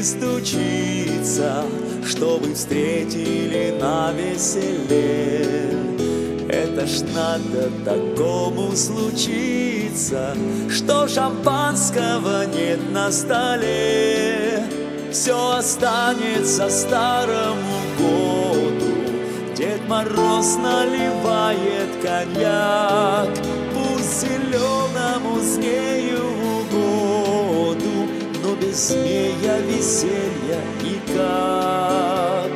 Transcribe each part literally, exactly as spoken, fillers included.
стучится, чтобы встретили на веселе. Это ж надо такому случиться, что шампанского нет на столе. Все останется старому году, Дед Мороз наливает коньяк. Пусть зеленому змею в угоду, но без змея веселья никак.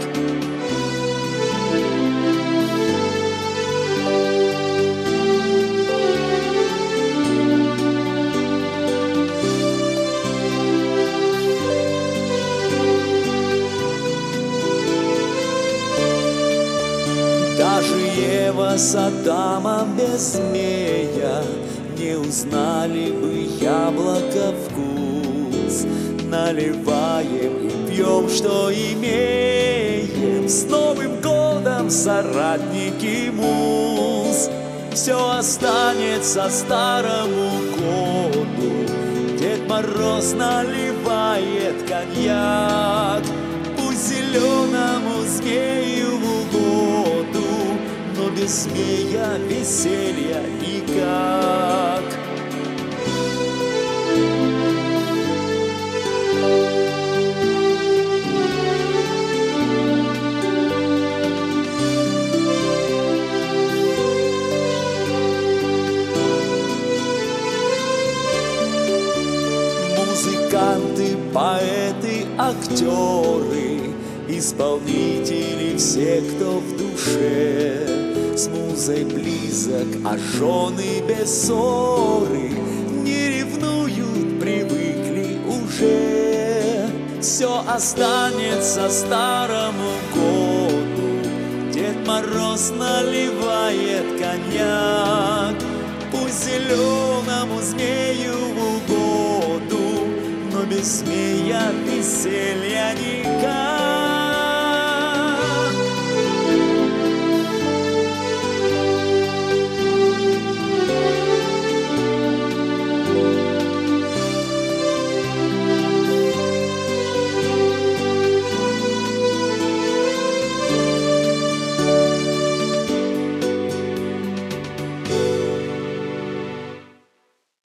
Даже Ева с Адамом без змея не узнали бы яблоко вкус. Наливаем и пьем, что имеем. С Новым годом, соратники муз! Все останется старому году. Дед Мороз наливает коньяк. Пусть зеленому змею в угоду, но без змея веселья никак. Музыканты, поэты, актеры, исполнители, все, кто в душе, с музой близок, а жены без ссоры не ревнуют, привыкли уже. Все останется старому году, Дед Мороз наливает коньяк. Пусть зеленому змею в угоду, но без змея веселья никак.